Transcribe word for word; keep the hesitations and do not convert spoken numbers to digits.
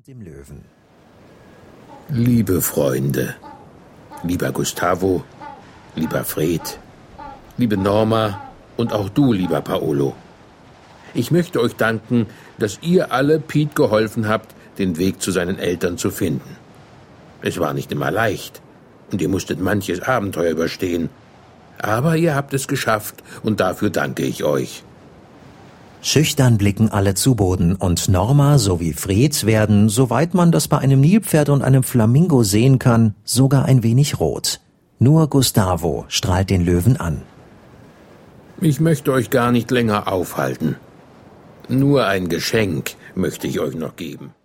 und dem Löwen. Liebe Freunde, lieber Gustavo, lieber Fred, liebe Norma und auch du, lieber Paolo. Ich möchte euch danken, dass ihr alle Piet geholfen habt, den Weg zu seinen Eltern zu finden. Es war nicht immer leicht und ihr musstet manches Abenteuer überstehen. Aber ihr habt es geschafft und dafür danke ich euch. Schüchtern blicken alle zu Boden und Norma sowie Fred werden, soweit man das bei einem Nilpferd und einem Flamingo sehen kann, sogar ein wenig rot. Nur Gustavo strahlt den Löwen an. Ich möchte euch gar nicht länger aufhalten. Nur ein Geschenk möchte ich euch noch geben.